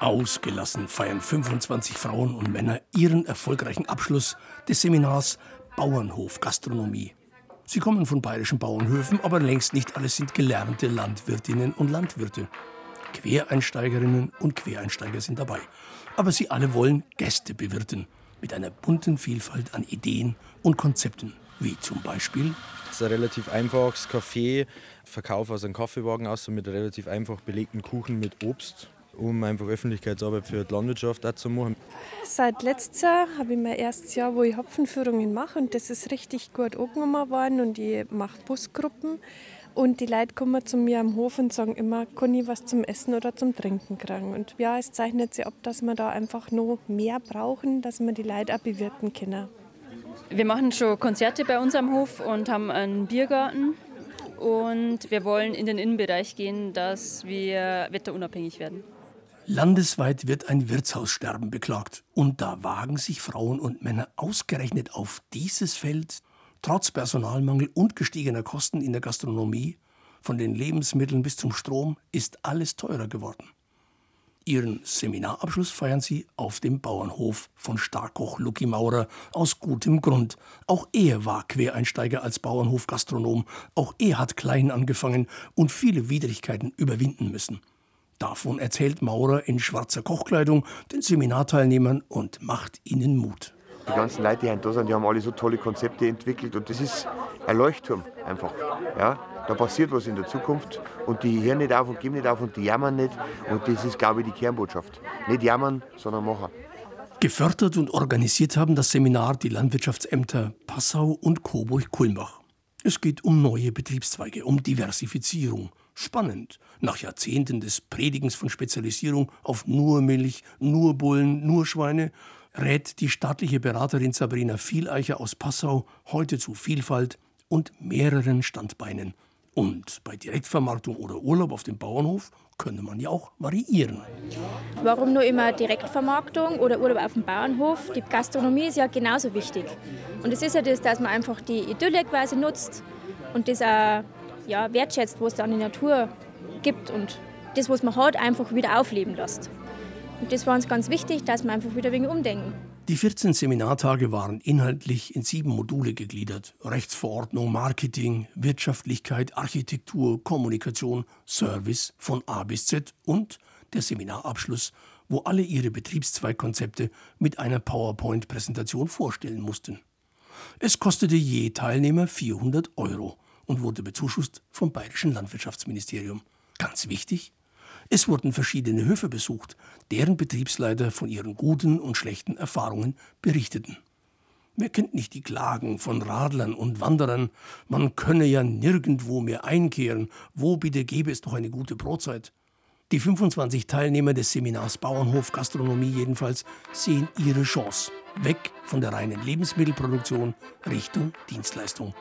Ausgelassen feiern 25 Frauen und Männer ihren erfolgreichen Abschluss des Seminars Bauernhof Gastronomie. Sie kommen von bayerischen Bauernhöfen, aber längst nicht alle sind gelernte Landwirtinnen und Landwirte. Quereinsteigerinnen und Quereinsteiger sind dabei. Aber sie alle wollen Gäste bewirten, mit einer bunten Vielfalt an Ideen und Konzepten, wie zum Beispiel: Das ist ein relativ einfaches Café, Verkauf aus einem Kaffeewagen aus mit relativ einfach belegten Kuchen mit Obst, um einfach Öffentlichkeitsarbeit für die Landwirtschaft auch zu machen. Seit letztes Jahr habe ich mein erstes Jahr, wo ich Hopfenführungen mache, und das ist richtig gut angenommen worden, und ich mache Busgruppen. Und die Leute kommen zu mir am Hof und sagen immer, kann ich was zum Essen oder zum Trinken kriegen? Und ja, es zeichnet sich ab, dass wir da einfach noch mehr brauchen, dass wir die Leute auch bewirten können. Wir machen schon Konzerte bei uns am Hof und haben einen Biergarten. Und wir wollen in den Innenbereich gehen, dass wir wetterunabhängig werden. Landesweit wird ein Wirtshaussterben beklagt. Und da wagen sich Frauen und Männer ausgerechnet auf dieses Feld. Trotz Personalmangel und gestiegener Kosten in der Gastronomie, von den Lebensmitteln bis zum Strom, ist alles teurer geworden. Ihren Seminarabschluss feiern sie auf dem Bauernhof von Starkoch Lucky Maurer aus gutem Grund. Auch er war Quereinsteiger als Bauernhofgastronom. Auch er hat klein angefangen und viele Widrigkeiten überwinden müssen. Davon erzählt Maurer in schwarzer Kochkleidung den Seminarteilnehmern und macht ihnen Mut. Die ganzen Leute, die da sind, die haben alle so tolle Konzepte entwickelt und das ist ein Leuchtturm einfach. Ja? Da passiert was in der Zukunft und die hören nicht auf und geben nicht auf und die jammern nicht und das ist, glaube ich, die Kernbotschaft. Nicht jammern, sondern machen. Gefördert und organisiert haben das Seminar die Landwirtschaftsämter Passau und Coburg-Kulmbach. Es geht um neue Betriebszweige, um Diversifizierung. Spannend. Nach Jahrzehnten des Predigens von Spezialisierung auf nur Milch, nur Bullen, nur Schweine rät die staatliche Beraterin Sabrina Vieleicher aus Passau heute zu Vielfalt und mehreren Standbeinen. Und bei Direktvermarktung oder Urlaub auf dem Bauernhof könne man ja auch variieren. Warum nur immer Direktvermarktung oder Urlaub auf dem Bauernhof? Die Gastronomie ist ja genauso wichtig. Und es ist ja das, dass man einfach die Idylle quasi nutzt und das auch wertschätzt, was es da an die Natur gibt und das, was man hat, einfach wieder aufleben lässt. Und das war uns ganz wichtig, dass wir einfach wieder ein wenig umdenken. Die 14 Seminartage waren inhaltlich in 7 Module gegliedert. Rechtsverordnung, Marketing, Wirtschaftlichkeit, Architektur, Kommunikation, Service von A bis Z und der Seminarabschluss, wo alle ihre Betriebszweigkonzepte mit einer PowerPoint-Präsentation vorstellen mussten. Es kostete je Teilnehmer 400 € und wurde bezuschusst vom Bayerischen Landwirtschaftsministerium. Ganz wichtig: Es wurden verschiedene Höfe besucht, deren Betriebsleiter von ihren guten und schlechten Erfahrungen berichteten. Wer kennt nicht die Klagen von Radlern und Wanderern? Man könne ja nirgendwo mehr einkehren. Wo bitte gäbe es doch eine gute Brotzeit? Die 25 Teilnehmer des Seminars Bauernhof Gastronomie jedenfalls sehen ihre Chance. Weg von der reinen Lebensmittelproduktion Richtung Dienstleistung.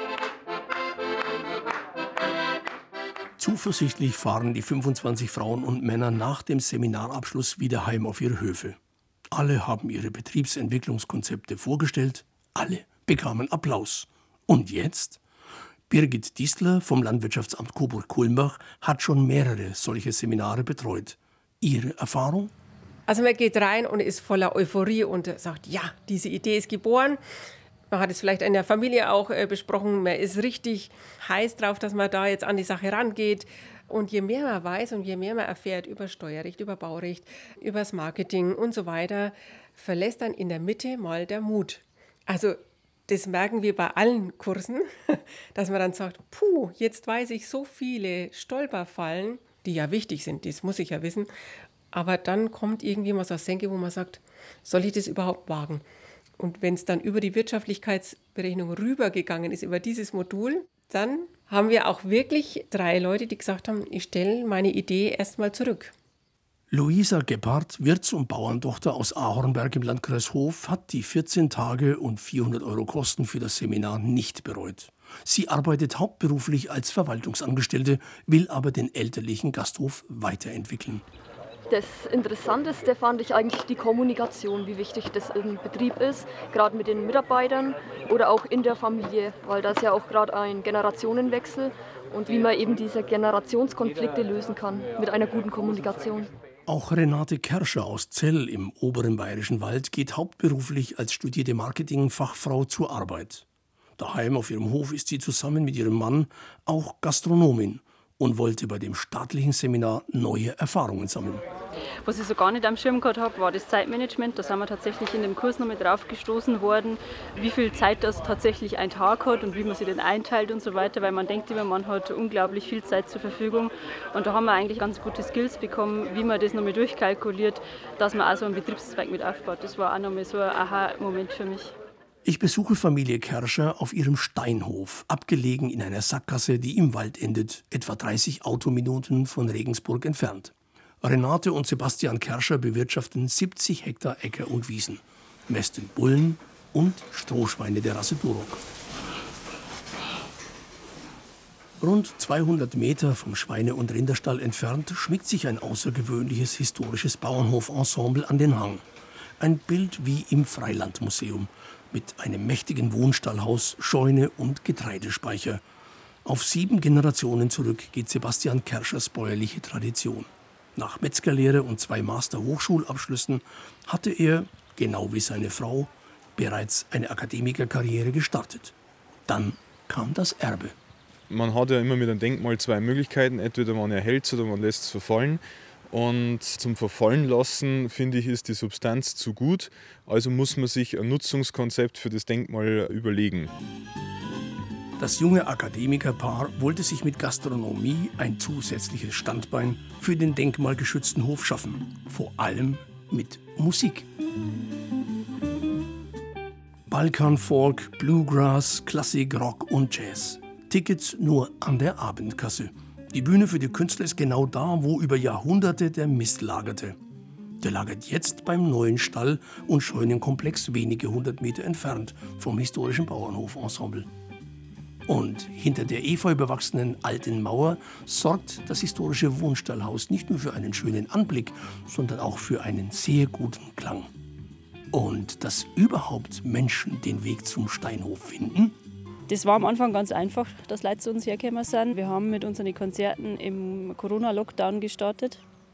Zuversichtlich fahren die 25 Frauen und Männer nach dem Seminarabschluss wieder heim auf ihre Höfe. Alle haben ihre Betriebsentwicklungskonzepte vorgestellt, alle bekamen Applaus. Und jetzt? Birgit Diesler vom Landwirtschaftsamt Coburg-Kulmbach hat schon mehrere solche Seminare betreut. Ihre Erfahrung? Also man geht rein und ist voller Euphorie und sagt, ja, diese Idee ist geboren. Man hat es vielleicht in der Familie auch besprochen, man ist richtig heiß drauf, dass man da jetzt an die Sache rangeht. Und je mehr man weiß und je mehr man erfährt über Steuerrecht, über Baurecht, über das Marketing und so weiter, verlässt dann in der Mitte mal der Mut. Also das merken wir bei allen Kursen, dass man dann sagt, puh, jetzt weiß ich so viele Stolperfallen, die ja wichtig sind, das muss ich ja wissen. Aber dann kommt irgendwie mal so eine Senke, wo man sagt, soll ich das überhaupt wagen? Und wenn es dann über die Wirtschaftlichkeitsberechnung rübergegangen ist, über dieses Modul, dann haben wir auch wirklich 3 Leute, die gesagt haben, ich stelle meine Idee erstmal zurück. Luisa Gebhardt, Wirts- und Bauerntochter aus Ahornberg im Landkreis Hof, hat die 14 Tage und 400 € Kosten für das Seminar nicht bereut. Sie arbeitet hauptberuflich als Verwaltungsangestellte, will aber den elterlichen Gasthof weiterentwickeln. Das Interessanteste fand ich eigentlich die Kommunikation, wie wichtig das im Betrieb ist, gerade mit den Mitarbeitern oder auch in der Familie, weil das ja auch gerade ein Generationenwechsel und wie man eben diese Generationskonflikte lösen kann mit einer guten Kommunikation. Auch Renate Kerscher aus Zell im oberen Bayerischen Wald geht hauptberuflich als studierte Marketingfachfrau zur Arbeit. Daheim auf ihrem Hof ist sie zusammen mit ihrem Mann auch Gastronomin und wollte bei dem staatlichen Seminar neue Erfahrungen sammeln. Was ich so gar nicht am Schirm gehabt habe, war das Zeitmanagement. Da sind wir tatsächlich in dem Kurs noch mit drauf gestoßen worden, wie viel Zeit das tatsächlich ein Tag hat und wie man sich den einteilt und so weiter, weil man denkt immer, man hat unglaublich viel Zeit zur Verfügung. Und da haben wir eigentlich ganz gute Skills bekommen, wie man das nochmal durchkalkuliert, dass man auch so einen Betriebszweig mit aufbaut. Das war auch nochmal so ein Aha-Moment für mich. Ich besuche Familie Kerscher auf ihrem Steinhof, abgelegen in einer Sackgasse, die im Wald endet, etwa 30 Autominuten von Regensburg entfernt. Renate und Sebastian Kerscher bewirtschaften 70 Hektar Äcker und Wiesen, mästen Bullen und Strohschweine der Rasse Duroc. Rund 200 Meter vom Schweine- und Rinderstall entfernt schmiegt sich ein außergewöhnliches historisches Bauernhof-Ensemble an den Hang. Ein Bild wie im Freilandmuseum mit einem mächtigen Wohnstallhaus, Scheune und Getreidespeicher. Auf 7 Generationen zurück geht Sebastian Kerschers bäuerliche Tradition. Nach Metzgerlehre und 2 Master-Hochschulabschlüssen hatte er, genau wie seine Frau, bereits eine Akademikerkarriere gestartet. Dann kam das Erbe. Man hat ja immer mit einem Denkmal 2 Möglichkeiten. Entweder man erhält es oder man lässt es verfallen. Und zum Verfallen lassen, finde ich, ist die Substanz zu gut. Also muss man sich ein Nutzungskonzept für das Denkmal überlegen. Das junge Akademikerpaar wollte sich mit Gastronomie ein zusätzliches Standbein für den denkmalgeschützten Hof schaffen. Vor allem mit Musik. Balkanfolk, Bluegrass, Klassik, Rock und Jazz. Tickets nur an der Abendkasse. Die Bühne für die Künstler ist genau da, wo über Jahrhunderte der Mist lagerte. Der lagert jetzt beim neuen Stall- und Scheunenkomplex wenige 100 Meter entfernt vom historischen Bauernhof-Ensemble. Und hinter der efeubewachsenen alten Mauer sorgt das historische Wohnstallhaus nicht nur für einen schönen Anblick, sondern auch für einen sehr guten Klang. Und dass überhaupt Menschen den Weg zum Steinhof finden? Das war am Anfang ganz einfach, dass Leute zu uns hergekommen sind. Wir haben mit unseren Konzerten im Corona-Lockdown gestartet,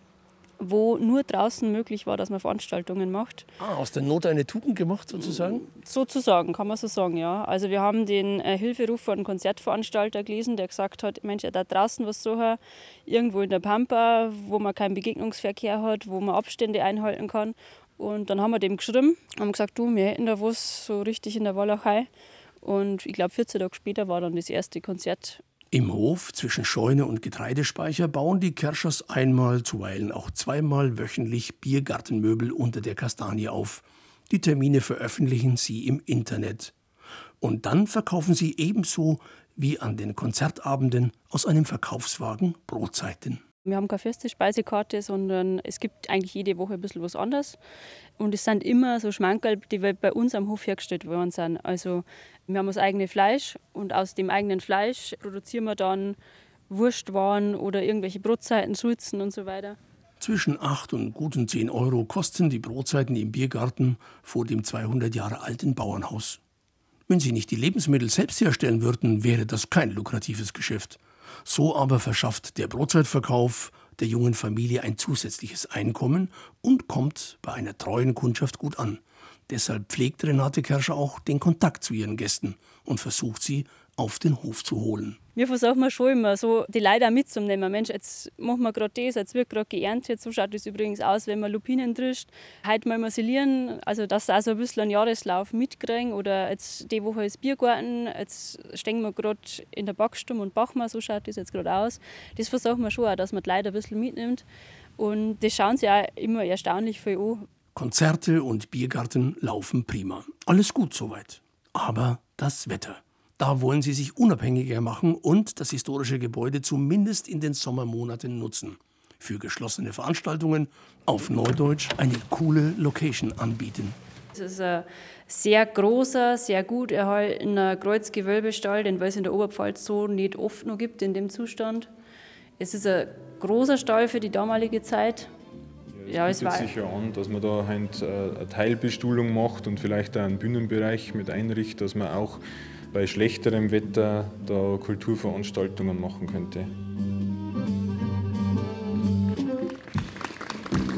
wo nur draußen möglich war, dass man Veranstaltungen macht. Aus der Not eine Tugend gemacht sozusagen? Sozusagen, kann man so sagen, ja. Also wir haben den Hilferuf von einem Konzertveranstalter gelesen, der gesagt hat, Mensch, da draußen was suchen, irgendwo in der Pampa, wo man keinen Begegnungsverkehr hat, wo man Abstände einhalten kann. Und dann haben wir dem geschrieben, haben gesagt, du, wir hätten da was so richtig in der Walachei. Und ich glaube, 14 Tage später war dann das erste Konzert. Im Hof zwischen Scheune und Getreidespeicher bauen die Kerschers einmal, zuweilen auch zweimal wöchentlich Biergartenmöbel unter der Kastanie auf. Die Termine veröffentlichen sie im Internet. Und dann verkaufen sie ebenso wie an den Konzertabenden aus einem Verkaufswagen Brotzeiten. Wir haben keine feste Speisekarte, sondern es gibt eigentlich jede Woche ein bisschen was anderes. Und es sind immer so Schmankerl, die bei uns am Hof hergestellt worden sind. Also wir haben das eigene Fleisch und aus dem eigenen Fleisch produzieren wir dann Wurstwaren oder irgendwelche Brotzeiten, Sulzen und so weiter. Zwischen 8 und guten 10 Euro kosten die Brotzeiten im Biergarten vor dem 200 Jahre alten Bauernhaus. Wenn sie nicht die Lebensmittel selbst herstellen würden, wäre das kein lukratives Geschäft. So aber verschafft der Brotzeitverkauf der jungen Familie ein zusätzliches Einkommen und kommt bei einer treuen Kundschaft gut an. Deshalb pflegt Renate Kerscher auch den Kontakt zu ihren Gästen und versucht sie auf den Hof zu holen. Wir versuchen schon immer so die Leute auch mitzunehmen. Mensch, jetzt machen wir gerade das, jetzt wird gerade geerntet. So schaut es übrigens aus, wenn man Lupinen drischt. Heute mal masilieren, also dass sie auch so ein bisschen einen Jahreslauf mitkriegen. Oder jetzt die Woche ist Biergarten, jetzt stehen wir gerade in der Backstube und backen wir, so schaut das jetzt gerade aus. Das versuchen wir schon auch, dass man die Leute ein bisschen mitnimmt. Und das schauen sie auch immer erstaunlich viel an. Konzerte und Biergarten laufen prima. Alles gut soweit. Aber das Wetter. Da wollen sie sich unabhängiger machen und das historische Gebäude zumindest in den Sommermonaten nutzen. Für geschlossene Veranstaltungen, auf Neudeutsch, eine coole Location anbieten. Es ist ein sehr großer, sehr gut erhaltener Kreuzgewölbestall, den es in der Oberpfalz so nicht oft noch gibt in dem Zustand. Es ist ein großer Stall für die damalige Zeit. Ja, es bietet sich ja an, dass man da eine Teilbestuhlung macht und vielleicht auch einen Bühnenbereich mit einrichtet, dass man auch bei schlechterem Wetter da Kulturveranstaltungen machen könnte.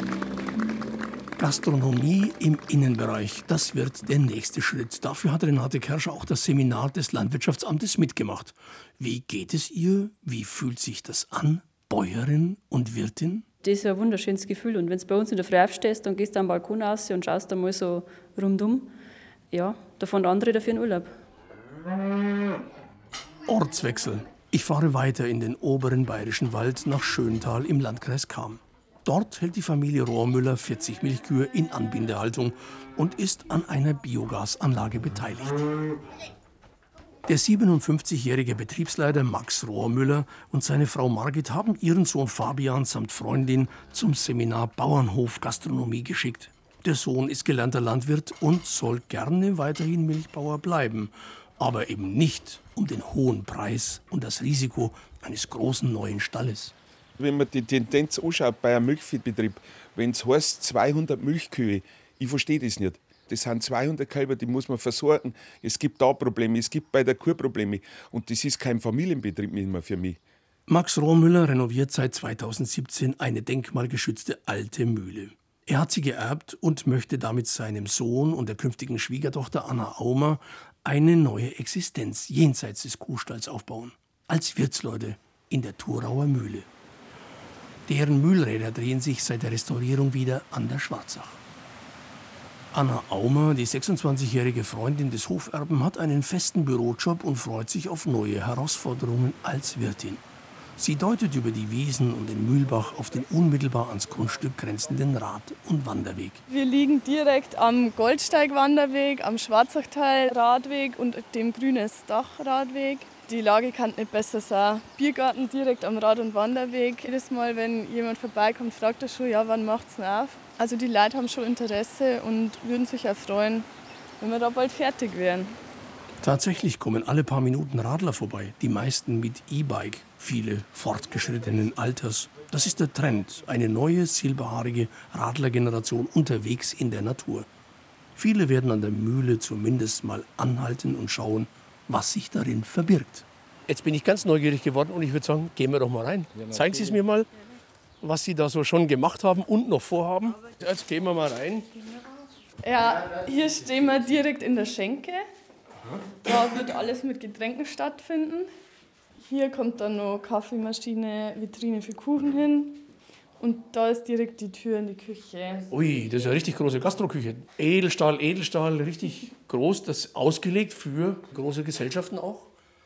Gastronomie im Innenbereich, das wird der nächste Schritt. Dafür hat Renate Kerscher auch das Seminar des Landwirtschaftsamtes mitgemacht. Wie geht es ihr? Wie fühlt sich das an? Bäuerin und Wirtin? Das ist ein wunderschönes Gefühl. Und wenn du bei uns in der Früh aufstehst, dann gehst du am Balkon raus und schaust einmal so rundum. Ja, da fahren andere dafür in Urlaub. Ortswechsel. Ich fahre weiter in den oberen Bayerischen Wald nach Schöntal im Landkreis Cham. Dort hält die Familie Rohrmüller 40 Milchkühe in Anbindehaltung und ist an einer Biogasanlage beteiligt. Der 57-jährige Betriebsleiter Max Rohrmüller und seine Frau Margit haben ihren Sohn Fabian samt Freundin zum Seminar Bauernhof Gastronomie geschickt. Der Sohn ist gelernter Landwirt und soll gerne weiterhin Milchbauer bleiben, aber eben nicht um den hohen Preis und das Risiko eines großen neuen Stalles. Wenn man die Tendenz anschaut bei einem Milchviehbetrieb, wenn es heißt 200 Milchkühe, ich verstehe das nicht. Das sind 200 Kälber, die muss man versorgen. Es gibt da Probleme, es gibt bei der Kuh Probleme. Und das ist kein Familienbetrieb mehr für mich. Max Rohrmüller renoviert seit 2017 eine denkmalgeschützte alte Mühle. Er hat sie geerbt und möchte damit seinem Sohn und der künftigen Schwiegertochter Anna Aumer eine neue Existenz jenseits des Kuhstalls aufbauen. Als Wirtsleute in der Thurauer Mühle. Deren Mühlräder drehen sich seit der Restaurierung wieder an der Schwarzach. Anna Aumer, die 26-jährige Freundin des Hoferben, hat einen festen Bürojob und freut sich auf neue Herausforderungen als Wirtin. Sie deutet über die Wiesen und den Mühlbach auf den unmittelbar ans Grundstück grenzenden Rad- und Wanderweg. Wir liegen direkt am Goldsteig-Wanderweg, am Schwarzachtal-Radweg und dem Grünes-Dach-Radweg. Die Lage kann nicht besser sein. Biergarten direkt am Rad- und Wanderweg. Jedes Mal, wenn jemand vorbeikommt, fragt er schon, ja, wann macht's denn auf? Also die Leute haben schon Interesse und würden sich auch freuen, wenn wir da bald fertig wären. Tatsächlich kommen alle paar Minuten Radler vorbei, die meisten mit E-Bike, viele fortgeschrittenen Alters. Das ist der Trend, eine neue silberhaarige Radlergeneration unterwegs in der Natur. Viele werden an der Mühle zumindest mal anhalten und schauen, was sich darin verbirgt. Jetzt bin ich ganz neugierig geworden und ich würde sagen, gehen wir doch mal rein. Zeigen Sie es mir mal, was Sie da so schon gemacht haben und noch vorhaben. Jetzt gehen wir mal rein. Ja, hier stehen wir direkt in der Schenke. Da wird alles mit Getränken stattfinden. Hier kommt dann noch Kaffeemaschine, Vitrine für Kuchen hin. Und da ist direkt die Tür in die Küche. Ui, das ist eine richtig große Gastroküche. Edelstahl, richtig groß. Das ist ausgelegt für große Gesellschaften auch?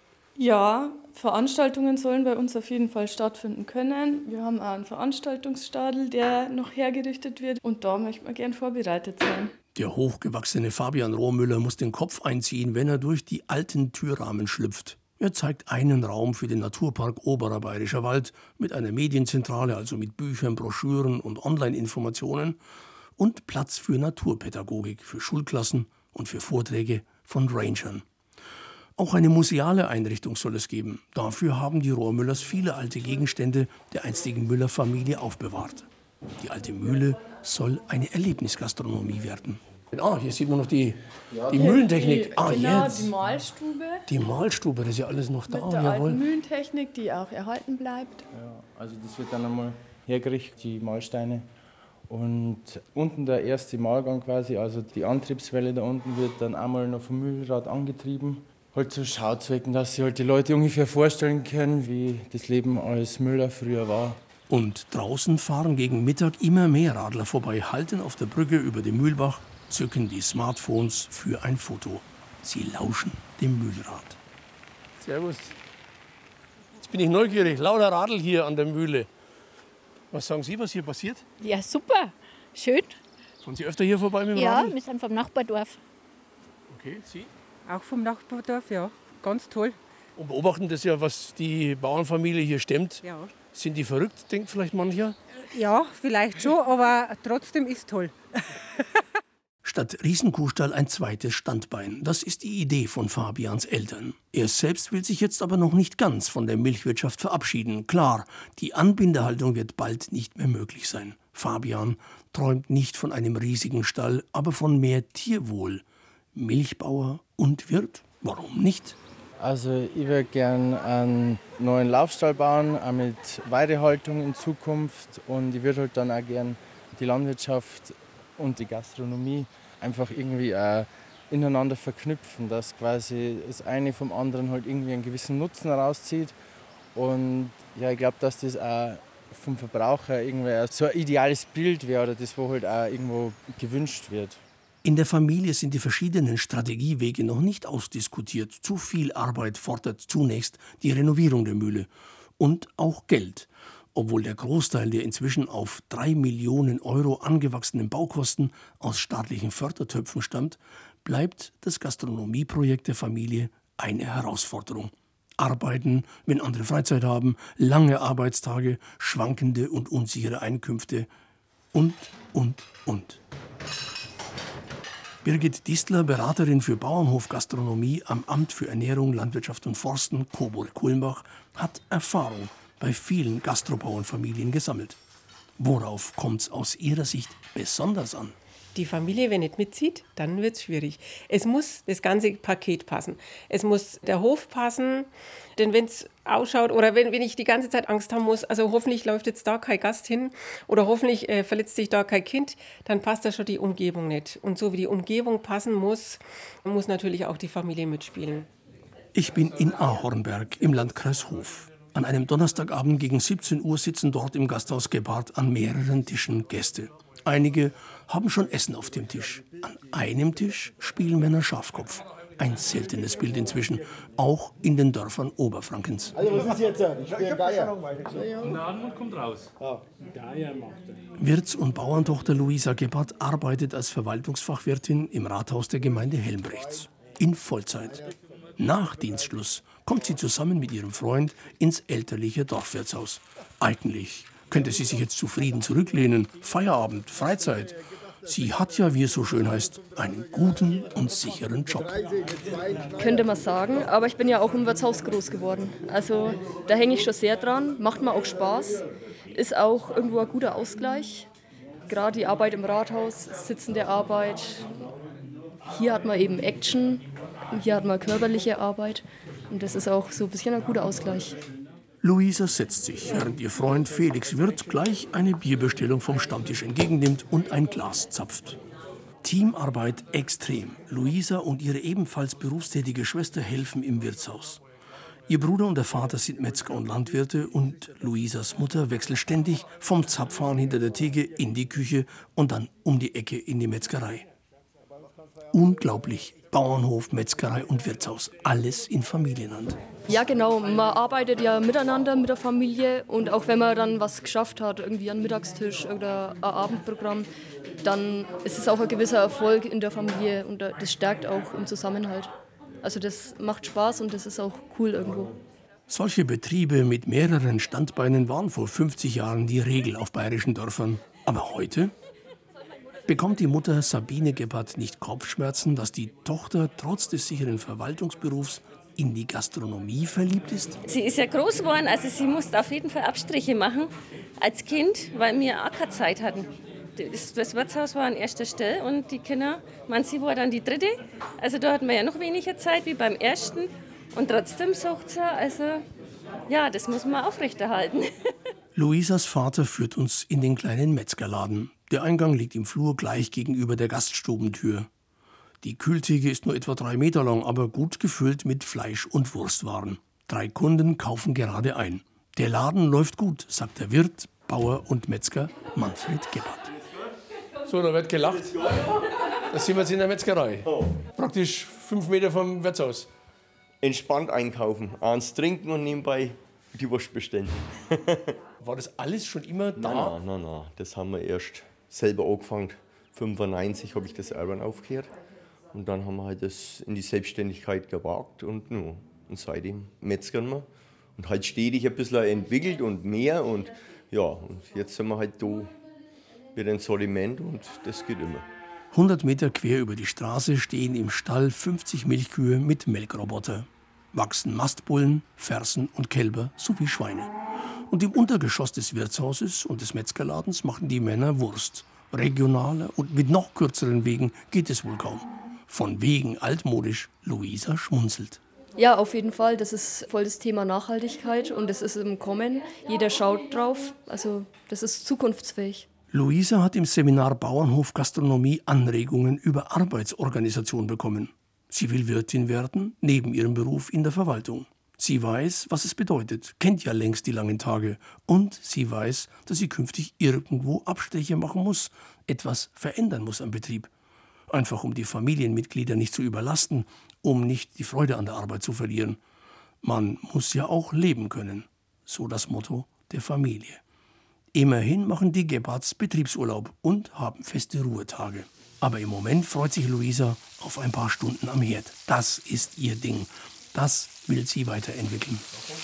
Ja, Veranstaltungen sollen bei uns auf jeden Fall stattfinden können. Wir haben auch einen Veranstaltungsstadel, der noch hergerichtet wird. Und da möchte man gern vorbereitet sein. Der hochgewachsene Fabian Rohrmüller muss den Kopf einziehen, wenn er durch die alten Türrahmen schlüpft. Er zeigt einen Raum für den Naturpark Oberer Bayerischer Wald mit einer Medienzentrale, also mit Büchern, Broschüren und Online-Informationen und Platz für Naturpädagogik, für Schulklassen und für Vorträge von Rangern. Auch eine museale Einrichtung soll es geben. Dafür haben die Rohrmüllers viele alte Gegenstände der einstigen Müller-Familie aufbewahrt. Die alte Mühle soll eine Erlebnisgastronomie werden. Hier sieht man noch die Mühlentechnik. Genau, jetzt. die Mahlstube. Die Mahlstube, das ist ja alles noch da. Mit der alten Mühlentechnik, die auch erhalten bleibt. Ja, also das wird dann einmal hergerichtet, die Mahlsteine. Und unten der erste Mahlgang quasi, also die Antriebswelle da unten wird dann einmal noch vom Mühlrad angetrieben. Halt zu Schauzwecken, dass sich halt die Leute ungefähr vorstellen können, wie das Leben als Müller früher war. Und draußen fahren gegen Mittag immer mehr Radler vorbei, halten auf der Brücke über dem Mühlbach, zücken die Smartphones für ein Foto. Sie lauschen dem Mühlrad. Servus. Jetzt bin ich neugierig. Lauter Radl hier an der Mühle. Was sagen Sie, was hier passiert? Ja, super. Schön. Fahren Sie öfter hier vorbei mit dem Ja, Radl? wir sind vom Nachbardorf. Okay, Sie? Auch vom Nachbardorf, ja. Ganz toll. Und beobachten das ja, was die Bauernfamilie hier stemmt. Ja. Sind die verrückt, denkt vielleicht mancher? Ja, vielleicht schon, aber trotzdem ist toll. Statt Riesenkuhstall ein zweites Standbein. Das ist die Idee von Fabians Eltern. Er selbst will sich jetzt aber noch nicht ganz von der Milchwirtschaft verabschieden. Klar, die Anbindehaltung wird bald nicht mehr möglich sein. Fabian träumt nicht von einem riesigen Stall, aber von mehr Tierwohl. Milchbauer und Wirt? Warum nicht? Also ich würde gerne einen neuen Laufstall bauen, auch mit Weidehaltung in Zukunft. Und ich würde halt dann auch gerne die Landwirtschaft und die Gastronomie einfach irgendwie ineinander verknüpfen, dass quasi das eine vom anderen halt irgendwie einen gewissen Nutzen rauszieht. Und ja, ich glaube, dass das auch vom Verbraucher irgendwie so ein ideales Bild wäre oder das, wo halt auch irgendwo gewünscht wird. In der Familie sind die verschiedenen Strategiewege noch nicht ausdiskutiert. Zu viel Arbeit fordert zunächst die Renovierung der Mühle. Und auch Geld. Obwohl der Großteil der inzwischen auf 3 Millionen Euro angewachsenen Baukosten aus staatlichen Fördertöpfen stammt, bleibt das Gastronomieprojekt der Familie eine Herausforderung. Arbeiten, wenn andere Freizeit haben, lange Arbeitstage, schwankende und unsichere Einkünfte und. Birgit Distler, Beraterin für Bauernhofgastronomie am Amt für Ernährung, Landwirtschaft und Forsten, Coburg-Kulmbach, hat Erfahrung bei vielen Gastrobauernfamilien gesammelt. Worauf kommt es aus ihrer Sicht besonders an? Die Familie, wenn nicht mitzieht, dann wird es schwierig. Es muss das ganze Paket passen. Es muss der Hof passen, denn wenn es ausschaut oder wenn ich die ganze Zeit Angst haben muss, also hoffentlich läuft jetzt da kein Gast hin oder hoffentlich verletzt sich da kein Kind, dann passt da schon die Umgebung nicht. Und so wie die Umgebung passen muss, muss natürlich auch die Familie mitspielen. Ich bin in Ahornberg im Landkreis Hof. An einem Donnerstagabend gegen 17 Uhr sitzen dort im Gasthaus Gebhardt an mehreren Tischen Gäste. Einige haben schon Essen auf dem Tisch. An einem Tisch spielen Männer Schafkopf. Ein seltenes Bild inzwischen, auch in den Dörfern Oberfrankens. Also was ist jetzt? Ich spiele Geier. Und kommt raus. Geier macht er. Wirts- und Bauerntochter Luisa Gebhardt arbeitet als Verwaltungsfachwirtin im Rathaus der Gemeinde Helmbrechts. In Vollzeit. Nach Dienstschluss kommt sie zusammen mit ihrem Freund ins elterliche Dorfwirtshaus. Eigentlich könnte sie sich jetzt zufrieden zurücklehnen. Feierabend, Freizeit. Sie hat ja, wie es so schön heißt, einen guten und sicheren Job. Könnte man sagen, aber ich bin ja auch im Wirtshaus groß geworden. Also da hänge ich schon sehr dran, macht mir auch Spaß, ist auch irgendwo ein guter Ausgleich. Gerade die Arbeit im Rathaus, sitzende Arbeit. Hier hat man eben Action, hier hat man körperliche Arbeit und das ist auch so ein bisschen ein guter Ausgleich. Luisa setzt sich, während ihr Freund Felix Wirth gleich eine Bierbestellung vom Stammtisch entgegennimmt und ein Glas zapft. Teamarbeit extrem. Luisa und ihre ebenfalls berufstätige Schwester helfen im Wirtshaus. Ihr Bruder und der Vater sind Metzger und Landwirte und Luisas Mutter wechselt ständig vom Zapfhahn hinter der Theke in die Küche und dann um die Ecke in die Metzgerei. Unglaublich. Bauernhof, Metzgerei und Wirtshaus. Alles in Familienhand. Ja genau, man arbeitet ja miteinander mit der Familie und auch wenn man dann was geschafft hat, irgendwie einen Mittagstisch oder ein Abendprogramm, dann ist es auch ein gewisser Erfolg in der Familie und das stärkt auch im Zusammenhalt. Also das macht Spaß und das ist auch cool irgendwo. Solche Betriebe mit mehreren Standbeinen waren vor 50 Jahren die Regel auf bayerischen Dörfern. Aber heute? Bekommt die Mutter Sabine Gebhardt nicht Kopfschmerzen, dass die Tochter trotz des sicheren Verwaltungsberufs in die Gastronomie verliebt ist? Sie ist ja groß geworden, also sie musste auf jeden Fall Abstriche machen als Kind, weil wir auch keine Zeit hatten. Das Wirtshaus war an erster Stelle und die Kinder, sie war dann die dritte. Also da hatten wir ja noch weniger Zeit wie beim ersten. Und trotzdem sagt sie, also ja, das muss man aufrechterhalten. Luisas Vater führt uns in den kleinen Metzgerladen. Der Eingang liegt im Flur gleich gegenüber der Gaststubentür. Die Kühltheke ist nur etwa 3 Meter lang, aber gut gefüllt mit Fleisch- und Wurstwaren. 3 Kunden kaufen gerade ein. Der Laden läuft gut, sagt der Wirt, Bauer und Metzger Manfred Gebhardt. So, da wird gelacht. Da sind wir jetzt in der Metzgerei. Praktisch 5 Meter vom Wirtshaus. Entspannt einkaufen, eins trinken und nebenbei die Wurst bestellen. War das alles schon immer da? Nein. Das haben wir erst selber angefangen. 1995 habe ich das Urban aufgehört. Und dann haben wir halt das in die Selbstständigkeit gewagt und seitdem metzgern wir. Und halt stetig ein bisschen entwickelt und mehr. Und ja, und jetzt sind wir halt da mit einem Sortiment und das geht immer. 100 Meter quer über die Straße stehen im Stall 50 Milchkühe mit Melkroboter. Wachsen Mastbullen, Fersen und Kälber sowie Schweine. Und im Untergeschoss des Wirtshauses und des Metzgerladens machen die Männer Wurst. Regionaler und mit noch kürzeren Wegen geht es wohl kaum. Von wegen altmodisch, Luisa schmunzelt. Ja, auf jeden Fall. Das ist voll das Thema Nachhaltigkeit und das ist im Kommen. Jeder schaut drauf. Also das ist zukunftsfähig. Luisa hat im Seminar Bauernhof Gastronomie Anregungen über Arbeitsorganisation bekommen. Sie will Wirtin werden, neben ihrem Beruf in der Verwaltung. Sie weiß, was es bedeutet, kennt ja längst die langen Tage. Und sie weiß, dass sie künftig irgendwo Abstriche machen muss, etwas verändern muss am Betrieb. Einfach um die Familienmitglieder nicht zu überlasten, um nicht die Freude an der Arbeit zu verlieren. Man muss ja auch leben können, so das Motto der Familie. Immerhin machen die Gebhards Betriebsurlaub und haben feste Ruhetage. Aber im Moment freut sich Luisa auf ein paar Stunden am Herd. Das ist ihr Ding. Das will sie weiterentwickeln.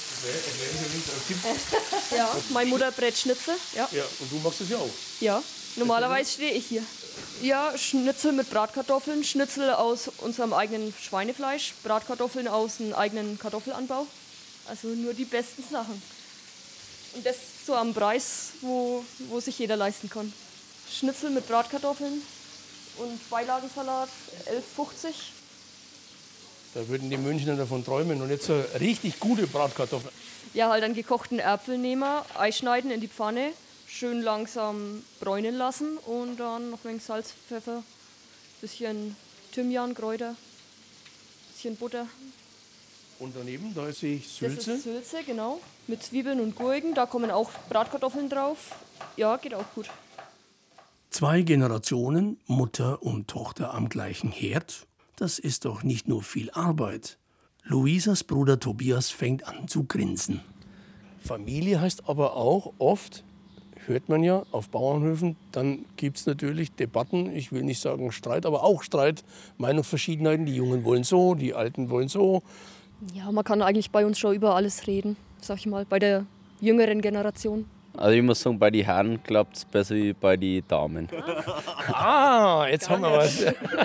Ja, meine Mutter brät Schnitzel. Ja. Ja, und du machst es ja auch. Ja, normalerweise stehe ich hier. Ja, Schnitzel mit Bratkartoffeln, Schnitzel aus unserem eigenen Schweinefleisch, Bratkartoffeln aus dem eigenen Kartoffelanbau. Also nur die besten Sachen. Und das so am Preis, wo sich jeder leisten kann. Schnitzel mit Bratkartoffeln und Beilagensalat 11,50. Da würden die Münchner davon träumen. Und jetzt so richtig gute Bratkartoffeln. Ja, halt einen gekochten Äpfel nehmen, einschneiden in die Pfanne, schön langsam bräunen lassen und dann noch ein wenig Salz, Pfeffer, bisschen Thymian, Kräuter, bisschen Butter. Und daneben, da sehe ich Sülze. Das ist Sülze, genau, mit Zwiebeln und Gurken. Da kommen auch Bratkartoffeln drauf. Ja, geht auch gut. 2 Generationen, Mutter und Tochter am gleichen Herd. Das ist doch nicht nur viel Arbeit. Luisas Bruder Tobias fängt an zu grinsen. Familie heißt aber auch oft, hört man ja auf Bauernhöfen, dann gibt es natürlich Debatten, ich will nicht sagen Streit, aber auch Streit, Meinungsverschiedenheiten. Die Jungen wollen so, die Alten wollen so. Ja, man kann eigentlich bei uns schon über alles reden, sag ich mal, bei der jüngeren Generation. Also ich muss sagen, bei den Herren klappt es besser wie bei den Damen. Ah, jetzt haben wir was.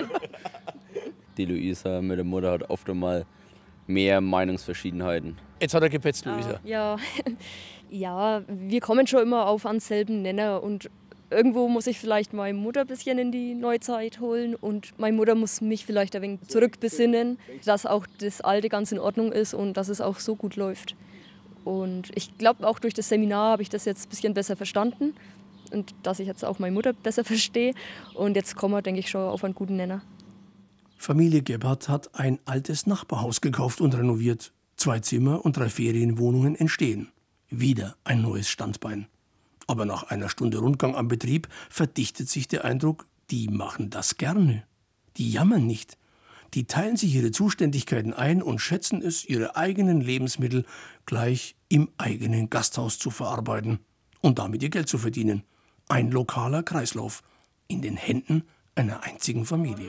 Die Luisa mit der Mutter hat oft einmal mehr Meinungsverschiedenheiten. Jetzt hat er gepetzt, Luisa. Ja. Ja, wir kommen schon immer auf einen selben Nenner und irgendwo muss ich vielleicht meine Mutter ein bisschen in die Neuzeit holen und meine Mutter muss mich vielleicht ein wenig zurückbesinnen, dass auch das Alte ganz in Ordnung ist und dass es auch so gut läuft. Und ich glaube, auch durch das Seminar habe ich das jetzt ein bisschen besser verstanden und dass ich jetzt auch meine Mutter besser verstehe. Und jetzt kommen wir, denke ich, schon auf einen guten Nenner. Familie Gebhardt hat ein altes Nachbarhaus gekauft und renoviert. 2 Zimmer und 3 Ferienwohnungen entstehen. Wieder ein neues Standbein. Aber nach einer Stunde Rundgang am Betrieb verdichtet sich der Eindruck, die machen das gerne. Die jammern nicht. Die teilen sich ihre Zuständigkeiten ein und schätzen es, ihre eigenen Lebensmittel gleich im eigenen Gasthaus zu verarbeiten und damit ihr Geld zu verdienen. Ein lokaler Kreislauf in den Händen einer einzigen Familie.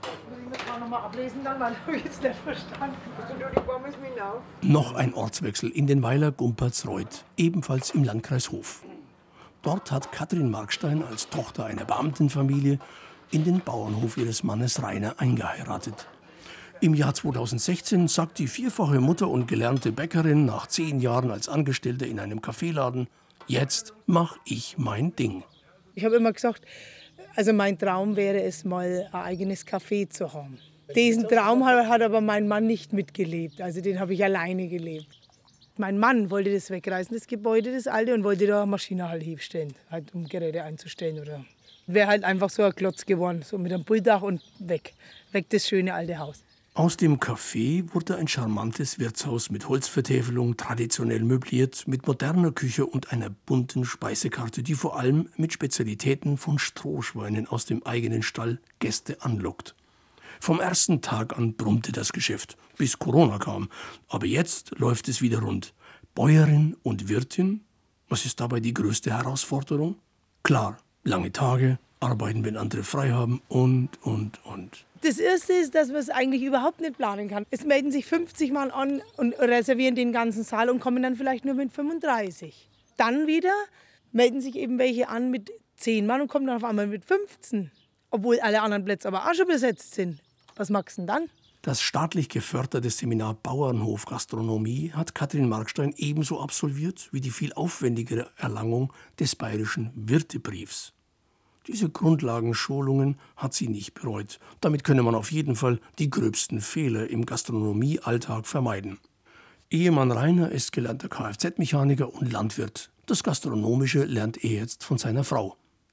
Noch ein Ortswechsel in den Weiler Gumpertsreuth, ebenfalls im Landkreis Hof. Dort hat Katrin Markstein als Tochter einer Beamtenfamilie in den Bauernhof ihres Mannes Rainer eingeheiratet. Im Jahr 2016 sagt die 4-fache Mutter und gelernte Bäckerin nach 10 Jahren als Angestellte in einem Kaffeeladen: Jetzt mach ich mein Ding. Ich habe immer gesagt, also mein Traum wäre es, mal ein eigenes Café zu haben. Diesen Traum hat aber mein Mann nicht mitgelebt, also den habe ich alleine gelebt. Mein Mann wollte das wegreißen, das Gebäude, das alte, und wollte da eine Maschine halt hinstellen, halt um Geräte einzustellen. Oder wäre halt einfach so ein Klotz geworden, so mit einem Bulldach und weg. Weg das schöne alte Haus. Aus dem Café wurde ein charmantes Wirtshaus mit Holzvertäfelung, traditionell möbliert, mit moderner Küche und einer bunten Speisekarte, die vor allem mit Spezialitäten von Strohschweinen aus dem eigenen Stall Gäste anlockt. Vom ersten Tag an brummte das Geschäft, bis Corona kam. Aber jetzt läuft es wieder rund. Bäuerin und Wirtin, was ist dabei die größte Herausforderung? Klar, lange Tage, arbeiten, wenn andere frei haben und. Das Erste ist, dass man es eigentlich überhaupt nicht planen kann. Es melden sich 50 Mann an und reservieren den ganzen Saal und kommen dann vielleicht nur mit 35. Dann wieder melden sich eben welche an mit 10 Mann und kommen dann auf einmal mit 15. Obwohl alle anderen Plätze aber auch schon besetzt sind. Was magst du denn dann? Das staatlich geförderte Seminar Bauernhof Gastronomie hat Katrin Markstein ebenso absolviert wie die viel aufwendigere Erlangung des bayerischen Wirtebriefs. Diese Grundlagenschulungen hat sie nicht bereut. Damit könne man auf jeden Fall die gröbsten Fehler im Gastronomiealltag vermeiden. Ehemann Rainer ist gelernter Kfz-Mechaniker und Landwirt. Das Gastronomische lernt er jetzt von seiner Frau.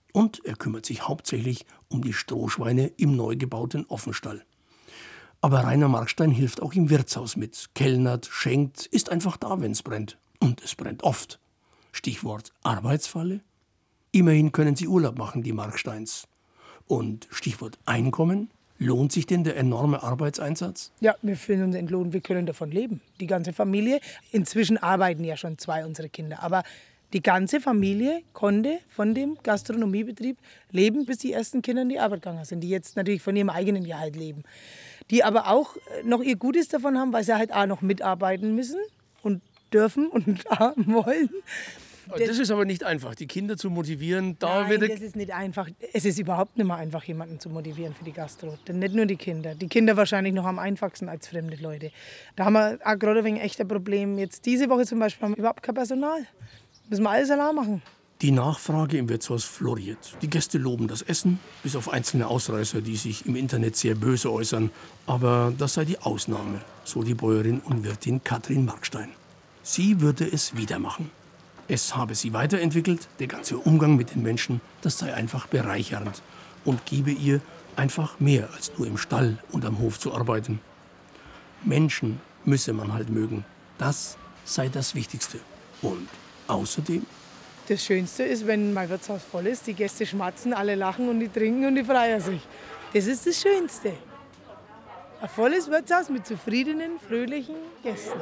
Und er kümmert sich hauptsächlich um die Strohschweine im neu gebauten Offenstall. Aber Rainer Markstein hilft auch im Wirtshaus mit, kellnert, schenkt, ist einfach da, wenn es brennt. Und es brennt oft. Stichwort Arbeitsfalle. Immerhin können sie Urlaub machen, die Marksteins. Und Stichwort Einkommen. Lohnt sich denn der enorme Arbeitseinsatz? Ja, wir fühlen uns entlohnt, wir können davon leben. Die ganze Familie. Inzwischen arbeiten ja schon 2 unserer Kinder. Aber die ganze Familie konnte von dem Gastronomiebetrieb leben, bis die ersten Kinder in die Arbeit gegangen sind, die jetzt natürlich von ihrem eigenen Gehalt leben. Die aber auch noch ihr Gutes davon haben, weil sie halt auch noch mitarbeiten müssen und dürfen und wollen. Das ist aber nicht einfach, die Kinder zu motivieren. Nein, das ist nicht einfach. Es ist überhaupt nicht mehr einfach, jemanden zu motivieren für die Gastro. Denn nicht nur die Kinder. Die Kinder wahrscheinlich noch am einfachsten als fremde Leute. Da haben wir auch gerade ein echt ein Problem. Jetzt diese Woche zum Beispiel haben wir überhaupt kein Personal. Müssen wir alles allein machen. Die Nachfrage im Wirtshaus floriert. Die Gäste loben das Essen, bis auf einzelne Ausreißer, die sich im Internet sehr böse äußern. Aber das sei die Ausnahme, so die Bäuerin und Wirtin Katrin Markstein. Sie würde es wieder machen. Es habe sie weiterentwickelt, der ganze Umgang mit den Menschen, das sei einfach bereichernd und gebe ihr einfach mehr als nur im Stall und am Hof zu arbeiten. Menschen müsse man halt mögen, das sei das Wichtigste. Und außerdem? Das Schönste ist, wenn mein Wirtshaus voll ist, die Gäste schmatzen, alle lachen und die trinken und die freuen sich. Das ist das Schönste. Ein volles Wirtshaus mit zufriedenen, fröhlichen Gästen.